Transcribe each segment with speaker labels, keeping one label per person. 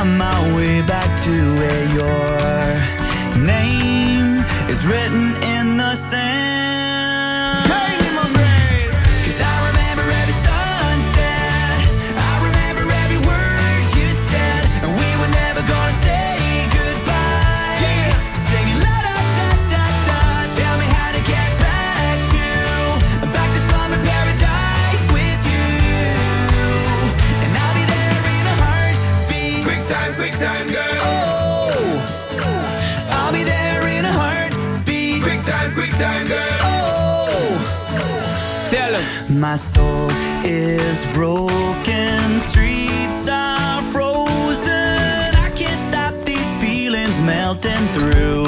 Speaker 1: find my way back to where your name is written in the sand. Pain in my brain, 'cause I remember every sunset, I remember every word you said, and we were never gonna say goodbye. Yeah. Singing la da da da da, tell me how to get back to summer paradise with you, and I'll be there in a heartbeat. Quick time, girl. Oh, I'll be there in a heartbeat. Quick time, girl. Oh, tell him. My soul is broken, streets are frozen. I can't stop these feelings melting through,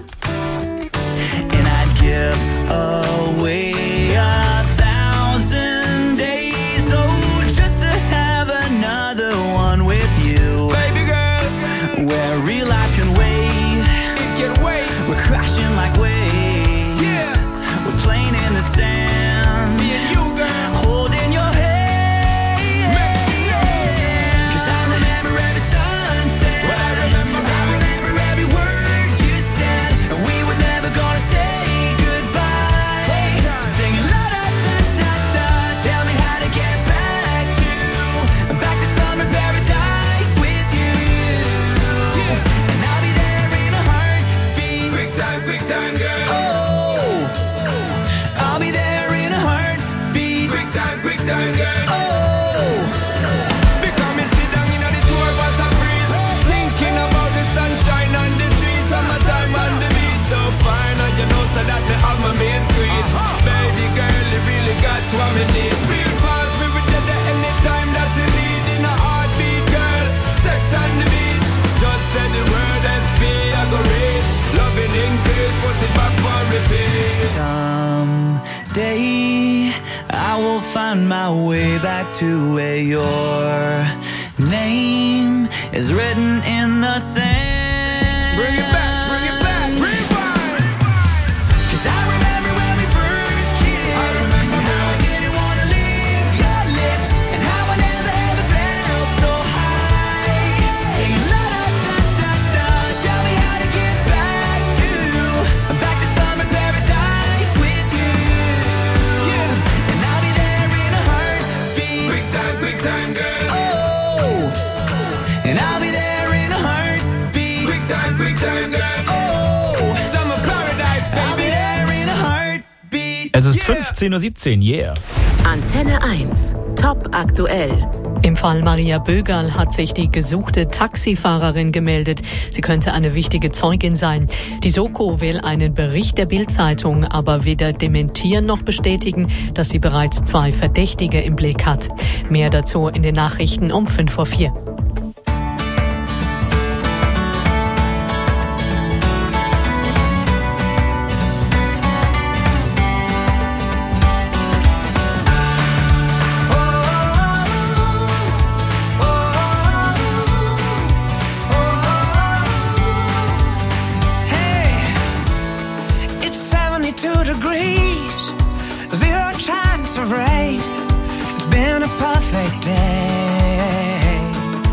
Speaker 1: and I'd give away 1,000 days, oh, just to have another one with you. Baby girl, where real life can wait. It can wait. We're crashing like waves. Yeah. We're playing in the sand. Me and you, girl. Holding your hand. Yeah. 'Cause I remember every sunset. Well, I remember every word you said, and we were never gonna say goodbye. Singing la da da da da, tell me how to get back to summer paradise with you, and I'll be there in a heartbeat. Quick time, girl. Oh, I'll be there in a heartbeat. Quick time, girl. Oh, because me sit down in the tour bus and freeze, thinking about the sunshine and the trees, summertime on the beach, so fine, and you know so that me have my main squeeze. Baby girl, you really got what me need. Real fast, we will get there anytime that you need in a heartbeat, girl. Sex on the beach, just say the word SP, I go reach. Loving in case, put it back for repeat. Someday I will find my way back to where your name is written in the sand. Bring it back, rewind. 'Cause I remember when we first kissed, and how I didn't wanna leave your lips, and how I never ever felt so high. Singing la da da da da, so tell me how to get back to summer paradise with you. Yeah. And I'll be there in a heartbeat. Quick time, girl. Oh, and I'll be there in a heartbeat. Quick time, girl. Oh, summer paradise, baby. I'll be there in a heartbeat.
Speaker 2: Es ist 15:17 Uhr, yeah.
Speaker 3: Antenne 1, top aktuell.
Speaker 4: Im Fall Maria Bögerl hat sich die gesuchte Taxifahrerin gemeldet. Sie könnte eine wichtige Zeugin sein. Die Soko will einen Bericht der Bild-Zeitung aber weder dementieren noch bestätigen, dass sie bereits 2 Verdächtige im Blick hat. Mehr dazu in den Nachrichten um 5:04.
Speaker 1: Degrees, 0 chance of rain. It's been a perfect day.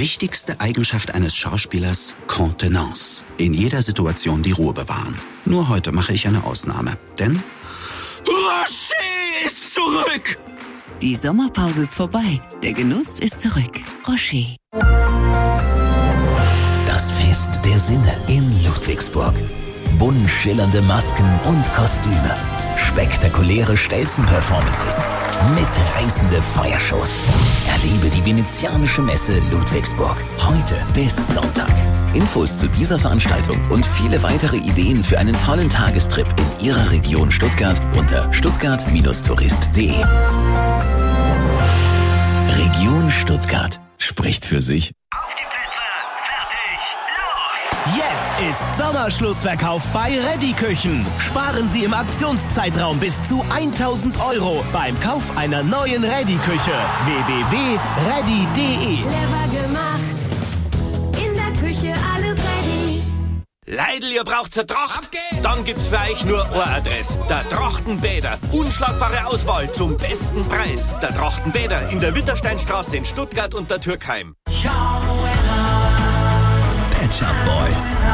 Speaker 5: Wichtigste Eigenschaft eines Schauspielers: Kontenance. In jeder Situation die Ruhe bewahren. Nur heute mache ich eine Ausnahme, denn Rocher ist zurück!
Speaker 3: Die Sommerpause ist vorbei. Der Genuss ist zurück. Rocher.
Speaker 6: Das Fest der Sinne in Ludwigsburg. Bunt schillernde Masken und Kostüme. Spektakuläre Stelzen-Performances. Mitreißende Feuershows. Erlebe die venezianische Messe Ludwigsburg. Heute bis Sonntag. Infos zu dieser Veranstaltung und viele weitere Ideen für einen tollen Tagestrip in Ihrer Region Stuttgart unter stuttgart-tourist.de. Region Stuttgart spricht für sich.
Speaker 7: Jetzt ist Sommerschlussverkauf bei Reddy Küchen. Sparen Sie im Aktionszeitraum bis zu 1.000 € beim Kauf einer neuen Reddy Küche. www.reddy.de.
Speaker 8: Clever gemacht. In der Küche alles ready.
Speaker 9: Leidl, ihr braucht's eine Tracht? Dann gibt's für euch nur eine Adresse. Der Trachtenbäder. Unschlagbare Auswahl zum besten Preis. Der Trachtenbäder in der Wittersteinstraße in Stuttgart und der Türkheim.
Speaker 6: Pet Shop Boys.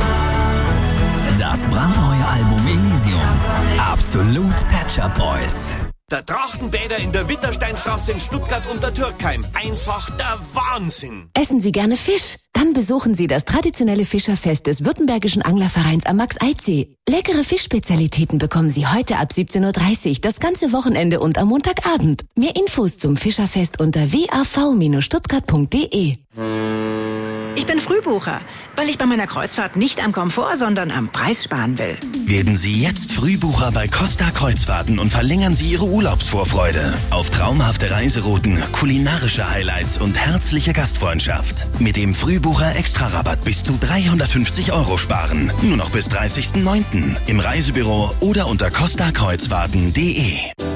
Speaker 6: Das brandneue Album Elysium. Absolut Pet Shop Boys.
Speaker 9: Der Trachtenbäder in der Wittersteinstraße in Stuttgart und der Türkheim. Einfach der Wahnsinn.
Speaker 10: Essen Sie gerne Fisch? Dann besuchen Sie das traditionelle Fischerfest des Württembergischen Anglervereins am Max-Eidsee. Leckere Fischspezialitäten bekommen Sie heute ab 17:30 Uhr, das ganze Wochenende und am Montagabend. Mehr Infos zum Fischerfest unter wav-stuttgart.de.
Speaker 11: Ich bin Frühbucher, weil ich bei meiner Kreuzfahrt nicht am Komfort, sondern am Preis sparen will.
Speaker 12: Werden Sie jetzt Frühbucher bei Costa Kreuzfahrten und verlängern Sie Ihre Urlaubsvorfreude auf traumhafte Reiserouten, kulinarische Highlights und herzliche Gastfreundschaft. Mit dem Frühbucher Extra-Rabatt bis zu 350 € sparen. Nur noch bis 30.09. im Reisebüro oder unter costakreuzfahrten.de.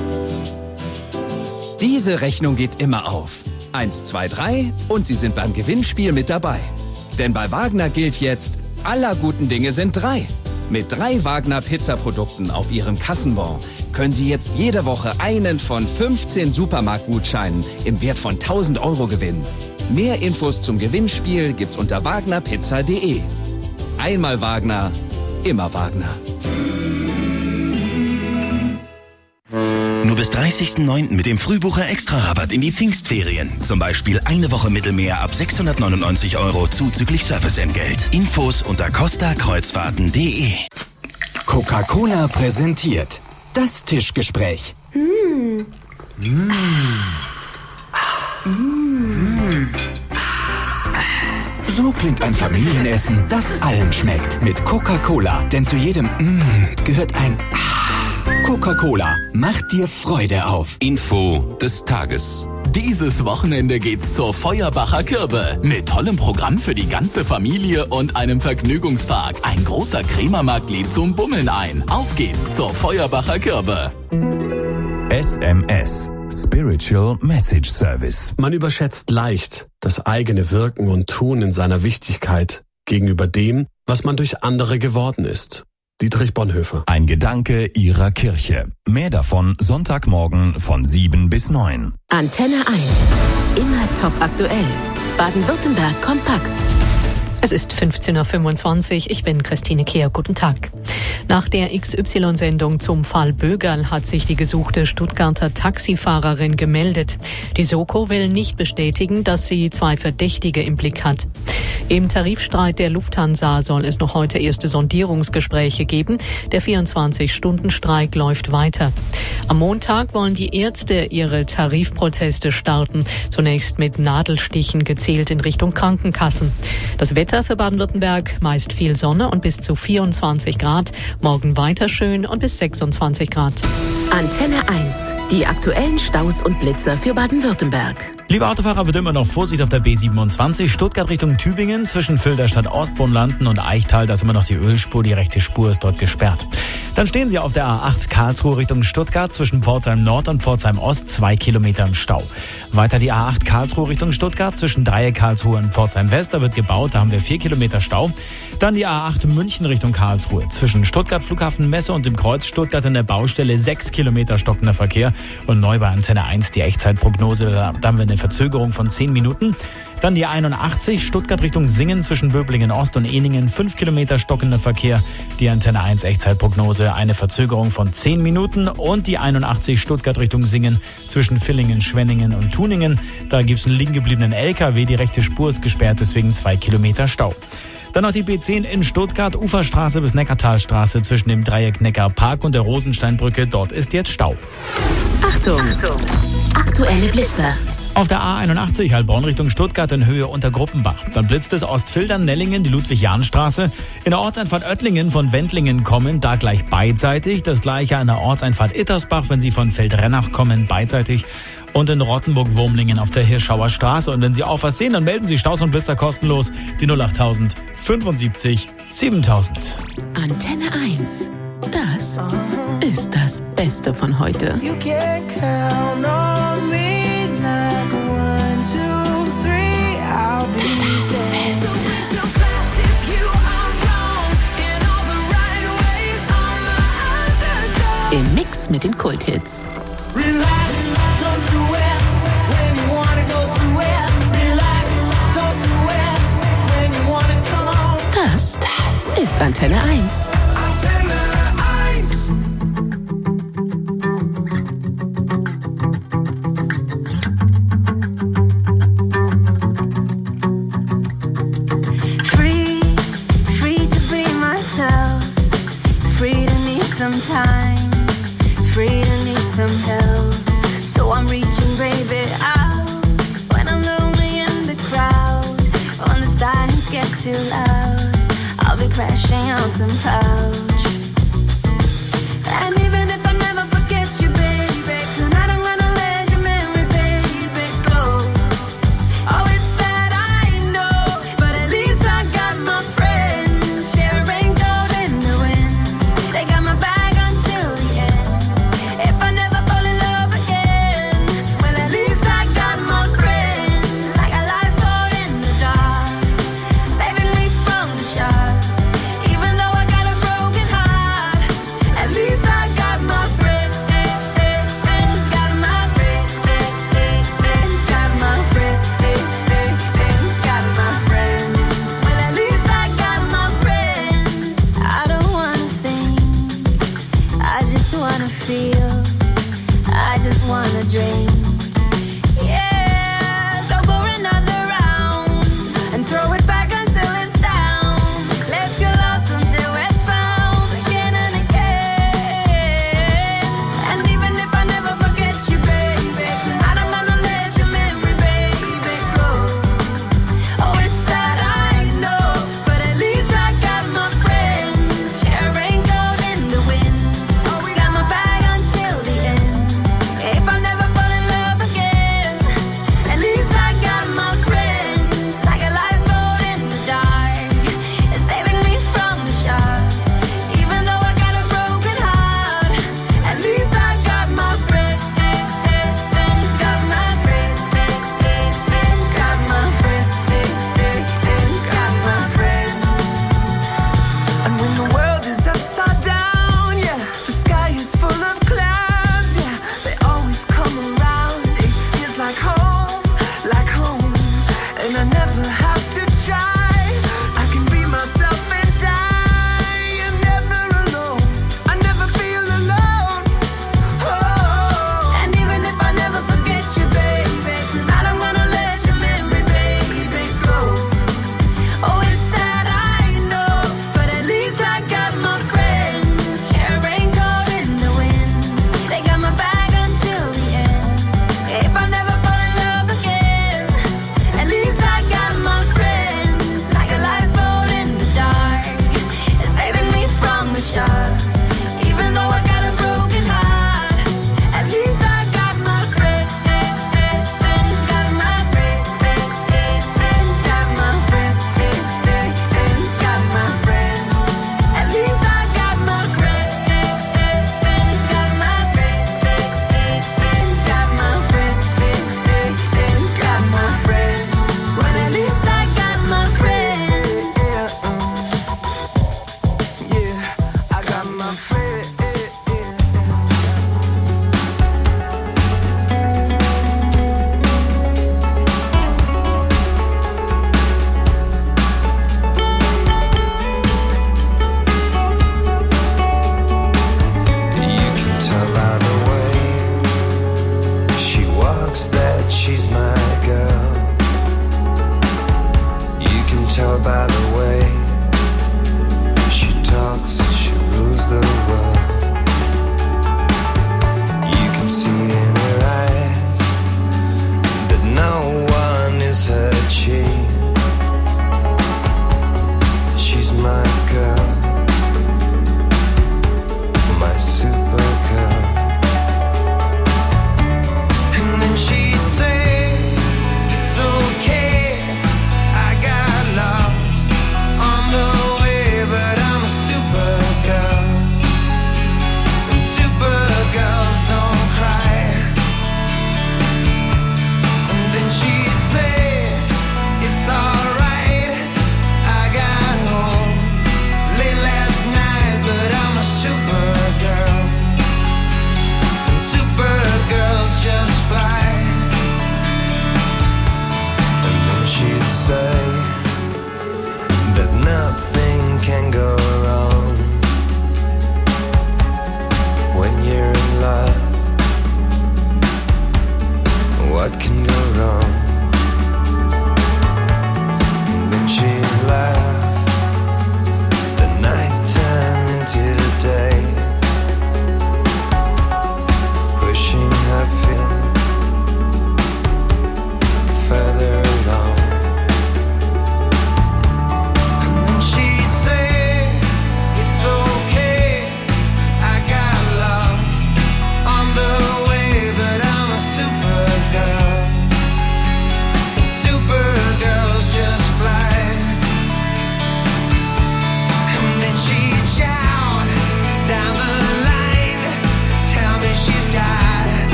Speaker 13: Diese Rechnung geht immer auf. 1, 2, 3 und Sie sind beim Gewinnspiel mit dabei. Denn bei Wagner gilt jetzt, aller guten Dinge sind 3. Mit 3 Wagner Pizza-Produkten auf Ihrem Kassenbon können Sie jetzt jede Woche einen von 15 Supermarktgutscheinen im Wert von 1.000 € gewinnen. Mehr Infos zum Gewinnspiel gibt's unter wagnerpizza.de. Einmal Wagner, immer Wagner.
Speaker 12: Nur bis 30.09. mit dem Frühbucher Extra-Rabatt in die Pfingstferien. Zum Beispiel eine Woche Mittelmeer ab 699 € zuzüglich Serviceentgelt. Infos unter costakreuzfahrten.de.
Speaker 14: Coca-Cola präsentiert das Tischgespräch. So klingt ein Familienessen, das allen schmeckt. Mit Coca-Cola. Denn zu jedem gehört ein Coca-Cola. Macht dir Freude auf.
Speaker 15: Info des Tages. Dieses Wochenende geht's zur Feuerbacher Kirbe. Mit tollem Programm für die ganze Familie und einem Vergnügungspark. Ein großer Krämermarkt lädt zum Bummeln ein. Auf geht's zur Feuerbacher Kirbe.
Speaker 16: SMS. Spiritual Message Service. Man überschätzt leicht das eigene Wirken und Tun in seiner Wichtigkeit gegenüber dem, was man durch andere geworden ist. Dietrich Bonhoeffer.
Speaker 17: Ein Gedanke Ihrer Kirche. Mehr davon Sonntagmorgen von 7 bis 9.
Speaker 3: Antenne 1. Immer top aktuell. Baden-Württemberg kompakt.
Speaker 4: Es ist 15:25 Uhr. Ich bin Christine Kehr. Guten Tag. Nach der XY-Sendung zum Fall Bögerl hat sich die gesuchte Stuttgarter Taxifahrerin gemeldet. Die Soko will nicht bestätigen, dass sie 2 Verdächtige im Blick hat. Im Tarifstreit der Lufthansa soll es noch heute erste Sondierungsgespräche geben. Der 24-Stunden-Streik läuft weiter. Am Montag wollen die Ärzte ihre Tarifproteste starten. Zunächst mit Nadelstichen gezielt in Richtung Krankenkassen. Das Wetter für Baden-Württemberg, meist viel Sonne und bis zu 24 Grad. Morgen weiter schön und bis 26 Grad.
Speaker 3: Antenne 1. Die aktuellen Staus und Blitzer für Baden-Württemberg.
Speaker 2: Liebe Autofahrer, bitte immer noch Vorsicht auf der B27, Stuttgart Richtung Tübingen, zwischen Filderstadt Ostbrunn-Landen und Eichtal, da ist immer noch die Ölspur, die rechte Spur ist dort gesperrt. Dann stehen Sie auf der A8 Karlsruhe Richtung Stuttgart, zwischen Pforzheim Nord und Pforzheim Ost, 2 Kilometer im Stau. Weiter die A8 Karlsruhe Richtung Stuttgart, zwischen Dreieck Karlsruhe und Pforzheim West, da wird gebaut, da haben wir 4 Kilometer Stau. Dann die A8 München Richtung Karlsruhe, zwischen Stuttgart Flughafen Messe und dem Kreuz Stuttgart in der Baustelle 6 Kilometer stockender Verkehr. Und neu bei Antenne 1 die Echtzeitprognose, da haben wir eine Verzögerung von 10 Minuten. Dann die 81 Stuttgart Richtung Singen zwischen Böblingen Ost und Ehningen, 5 Kilometer stockender Verkehr. Die Antenne 1 Echtzeitprognose, eine Verzögerung von 10 Minuten. Und die 81 Stuttgart Richtung Singen zwischen Villingen, Schwenningen und Tuningen. Da gibt es einen liegen gebliebenen LKW, die rechte Spur ist gesperrt, deswegen 2 Kilometer Stau. Dann noch die B10 in Stuttgart, Uferstraße bis Neckartalstraße zwischen dem Dreieck Neckarpark und der Rosensteinbrücke. Dort ist jetzt Stau.
Speaker 3: Achtung! Aktuelle Blitzer.
Speaker 2: Auf der A81 Heilbronn Richtung Stuttgart in Höhe unter Gruppenbach. Dann blitzt es Ostfildern, Nellingen, die Ludwig-Jahn-Straße. In der Ortseinfahrt Oettlingen von Wendlingen kommen, da gleich beidseitig. Das gleiche an der Ortseinfahrt Ittersbach, wenn Sie von Feldrennach kommen, beidseitig. Und in Rottenburg-Wurmlingen auf der Hirschauer Straße. Und wenn Sie auch was sehen, dann melden Sie Staus und Blitzer kostenlos. Die 08000 75 7000.
Speaker 3: Antenne 1. Das ist das Beste von heute.
Speaker 1: You can count on me like 1, 2, 3, I'll be there.
Speaker 3: Im Mix mit den Kulthits.
Speaker 1: Relax, don't do it when you wanna go to it. Relax, don't do it when you wanna come.
Speaker 3: Das ist Antenne 1.
Speaker 1: Free to be myself. Free to need some time. Free to need some help. So I'm reaching, baby, out when I'm lonely in the crowd. When the silence gets too loud, I'll be crashing on some couch. And even if I never forget you, baby, tonight I'm gonna let your memory, baby, go. Oh, it's sad, I know, but at least I got my friends. Sharing gold in the wind. They got my back until the end. If I never fall in love again, well, at least I got my friends. Like a lifeboat in the dark, saving me from the sharks. Even though I got a broken heart, at least I got my friends. Got my friends. Got my friends. Got my friends. Well, at least I got my friends. I don't wanna think, I just wanna feel, I just wanna dream.